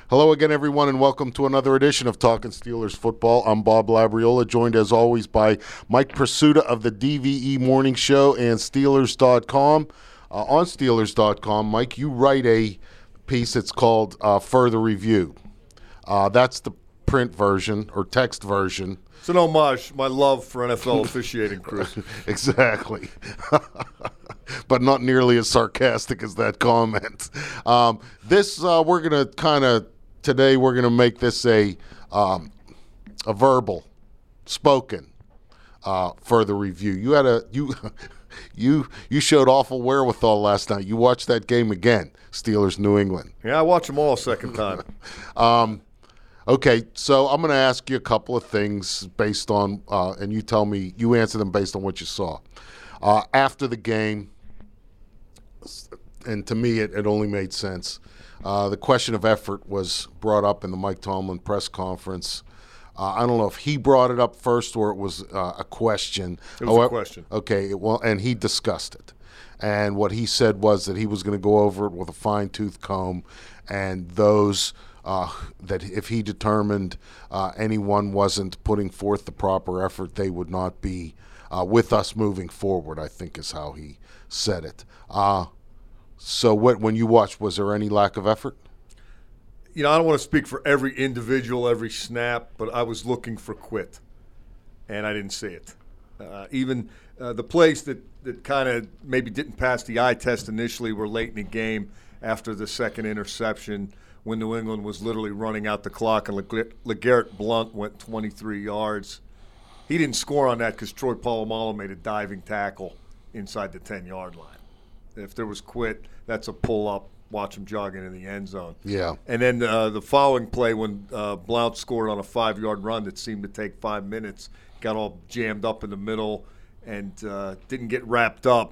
Hello again, everyone, and welcome to another edition of Talking Steelers Football. I'm Bob Labriola, joined as always by Mike Pursuta of the DVE Morning Show and Steelers.com. On Steelers.com, Mike, you write a piece that's called Further Review. That's the print version or text version. It's an homage, my love for NFL officiating crews. Exactly. But not nearly as sarcastic as that comment. We're going to kind of, today we're going to make this a verbal, spoken further review. You showed awful wherewithal last night. You watched that game again, Steelers New England. Yeah, I watch them all a second time. Okay, so I'm going to ask you a couple of things based on, and you answer them based on what you saw. After the game, and to me it only made sense, the question of effort was brought up in the Mike Tomlin press conference. I don't know if he brought it up first or it was a question. It was a question. Okay, and he discussed it. And what he said was that he was going to go over it with a fine-tooth comb, and those that if he determined anyone wasn't putting forth the proper effort, they would not be with us moving forward, I think is how he said it. So when you watched, was there any lack of effort? I don't want to speak for every individual, every snap, but I was looking for quit, and I didn't see it. Even the plays that kind of maybe didn't pass the eye test initially were late in the game after the second interception when New England was literally running out the clock and LeGarrette Blount went 23 yards. He didn't score on that because Troy Polamalu made a diving tackle inside the 10-yard line. If there was quit, that's a pull-up, watch him jogging in the end zone. Yeah. And then the following play when Blount scored on a 5-yard run that seemed to take 5 minutes, got all jammed up in the middle and didn't get wrapped up.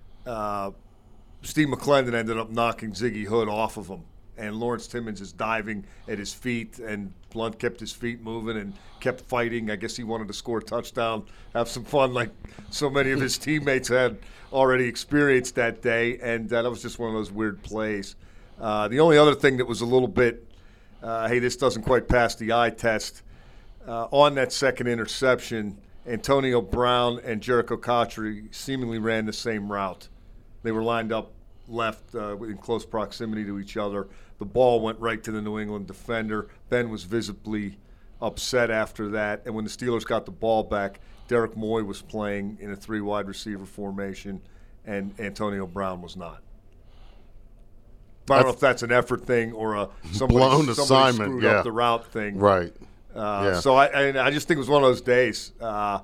Steve McClendon ended up knocking Ziggy Hood off of him. And Lawrence Timmons is diving at his feet, and Blount kept his feet moving and kept fighting. I guess he wanted to score a touchdown, have some fun like so many of his teammates had already experienced that day, and that was just one of those weird plays. The only other thing that was a little bit, hey, this doesn't quite pass the eye test, on that second interception, Antonio Brown and Jericho Cotchery seemingly ran the same route. They were lined up left in close proximity to each other. The ball went right to the New England defender. Ben was visibly upset after that. And when the Steelers got the ball back, Derek Moy was playing in a 3-wide receiver formation, and Antonio Brown was not. I don't know if that's an effort thing or a somebody screwed up the route thing. Right. So I just think it was one of those days. A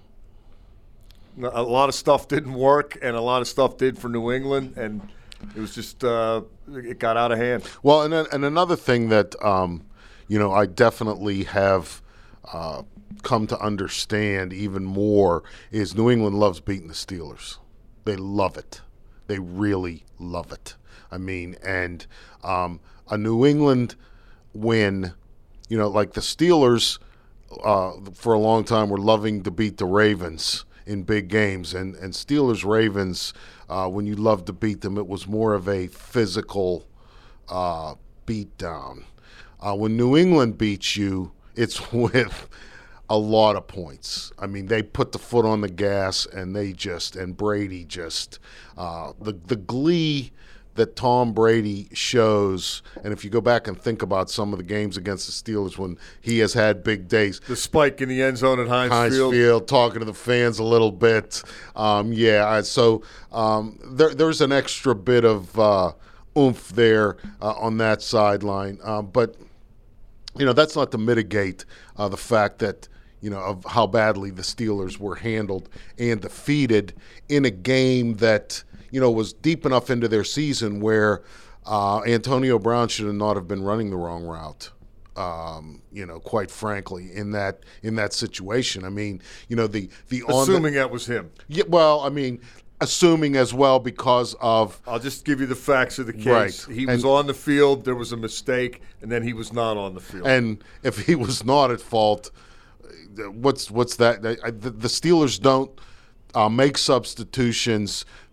lot of stuff didn't work, and a lot of stuff did for New England, and it was just it got out of hand. Well, and another thing that I definitely have come to understand even more is New England loves beating the Steelers. They love it. They really love it. I mean, and a New England win, like the Steelers for a long time were loving to beat the Ravens in big games, and Steelers-Ravens, when you loved to beat them, it was more of a physical beatdown. When New England beats you, it's with a lot of points. I mean, they put the foot on the gas, and Brady just the glee that Tom Brady shows, and if you go back and think about some of the games against the Steelers when he has had big days. The spike in the end zone at Heinz Field, talking to the fans a little bit. So there's an extra bit of oomph there on that sideline. But, that's not to mitigate the fact that, of how badly the Steelers were handled and defeated in a game that – was deep enough into their season where Antonio Brown should not have been running the wrong route. Quite frankly, in that situation. I mean, assuming that was him. Yeah, well, I mean, assuming as well because of. I'll just give you the facts of the case. Right. He was on the field. There was a mistake, and then he was not on the field. And if he was not at fault, what's that? The Steelers don't make substitutions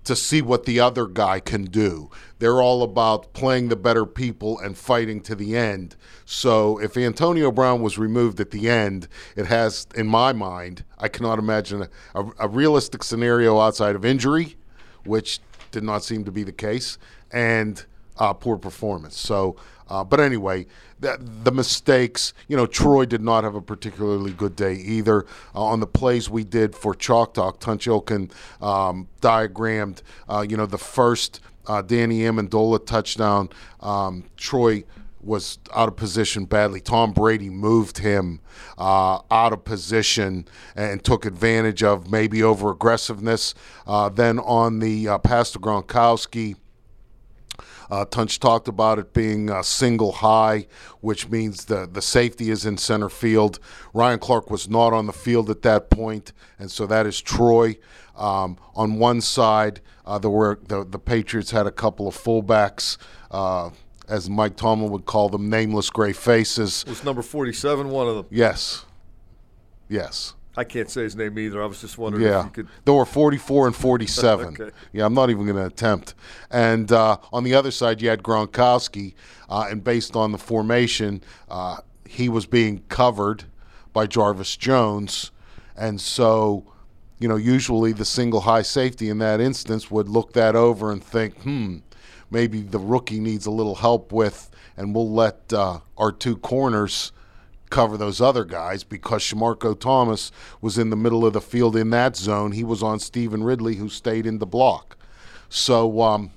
to see what the other guy can do. They're all about playing the better people and fighting to the end. So if Antonio Brown was removed at the end, it has, in my mind, I cannot imagine a realistic scenario outside of injury, which did not seem to be the case, and poor performance. So, but anyway, the mistakes, Troy did not have a particularly good day either. On the plays we did for Chalk Talk, Tunch Ilkin diagrammed, the first Danny Amendola touchdown. Troy was out of position badly. Tom Brady moved him out of position and took advantage of maybe over-aggressiveness. Then on the pass to Gronkowski, Tunch talked about it being single high, which means the safety is in center field. Ryan Clark was not on the field at that point, and so that is Troy. On one side, the Patriots had a couple of fullbacks, as Mike Tomlin would call them, nameless gray faces. Was number 47 one of them? Yes. I can't say his name either. I was just wondering if you could. There were 44 and 47. Okay. Yeah, I'm not even going to attempt. And on the other side, you had Gronkowski, and based on the formation, he was being covered by Jarvis Jones. And so, usually the single high safety in that instance would look that over and think, maybe the rookie needs a little help with, and we'll let our two corners cover those other guys, because Shamarko Thomas was in the middle of the field in that zone. He was on Stephen Ridley, who stayed in the block. So,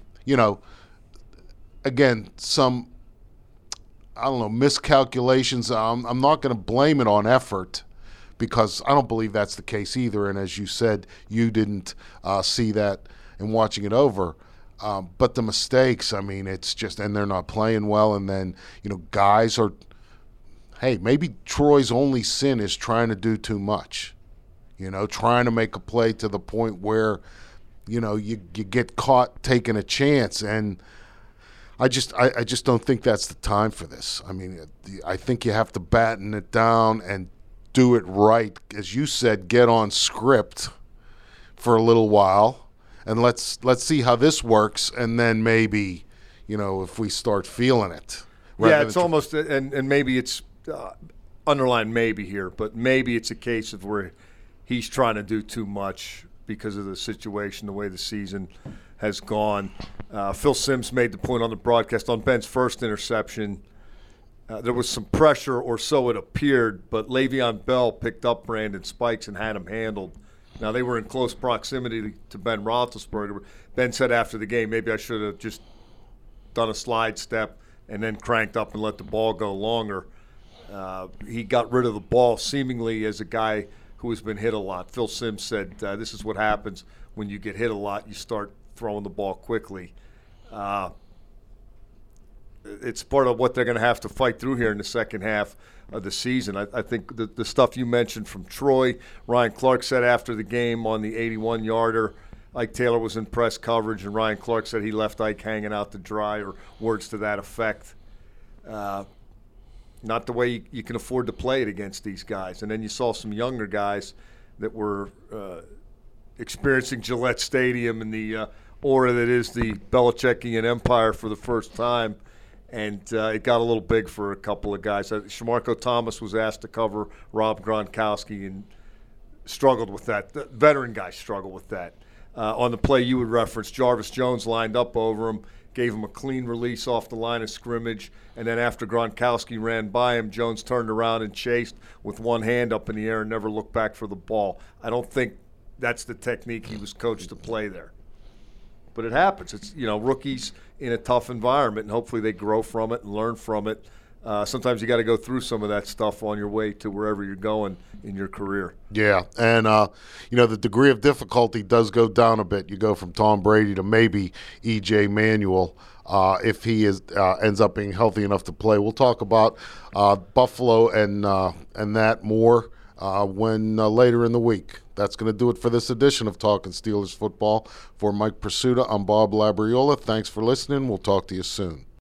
again, some, miscalculations. I'm not going to blame it on effort, because I don't believe that's the case either. And as you said, you didn't see that in watching it over. But the mistakes, it's just, and they're not playing well. And then, guys are, hey, maybe Troy's only sin is trying to do too much, trying to make a play to the point where, you get caught taking a chance. And I just don't think that's the time for this. I think you have to batten it down and do it right. As you said, get on script for a little while, and let's see how this works, and then maybe, if we start feeling it. Yeah, it's almost, and maybe it's, underline maybe here, but maybe it's a case of where he's trying to do too much because of the situation, the way the season has gone. Phil Simms made the point on the broadcast on Ben's first interception. There was some pressure, or so it appeared, but Le'Veon Bell picked up Brandon Spikes and had him handled. Now, they were in close proximity to Ben Roethlisberger. Ben said after the game, maybe I should have just done a slide step and then cranked up and let the ball go longer. He got rid of the ball seemingly as a guy who has been hit a lot. Phil Simms said, this is what happens when you get hit a lot. You start throwing the ball quickly. It's part of what they're going to have to fight through here in the second half of the season. I think the stuff you mentioned from Troy, Ryan Clark said after the game on the 81-yarder, Ike Taylor was in press coverage, and Ryan Clark said he left Ike hanging out to dry, or words to that effect. Not the way you can afford to play it against these guys. And then you saw some younger guys that were experiencing Gillette Stadium and the aura that is the Belichickian empire for the first time. And it got a little big for a couple of guys. Shamarko Thomas was asked to cover Rob Gronkowski and struggled with that. The veteran guys struggle with that. On the play you would reference, Jarvis Jones lined up over him, gave him a clean release off the line of scrimmage, and then after Gronkowski ran by him, Jones turned around and chased with one hand up in the air and never looked back for the ball. I don't think that's the technique he was coached to play there. But it happens. It's, rookies in a tough environment, and hopefully they grow from it and learn from it. Sometimes you got to go through some of that stuff on your way to wherever you're going in your career. Yeah, and the degree of difficulty does go down a bit. You go from Tom Brady to maybe E.J. Manuel if he ends up being healthy enough to play. We'll talk about Buffalo and that more when later in the week. That's going to do it for this edition of Talking Steelers Football. For Mike Pursuta, I'm Bob Labriola. Thanks for listening. We'll talk to you soon.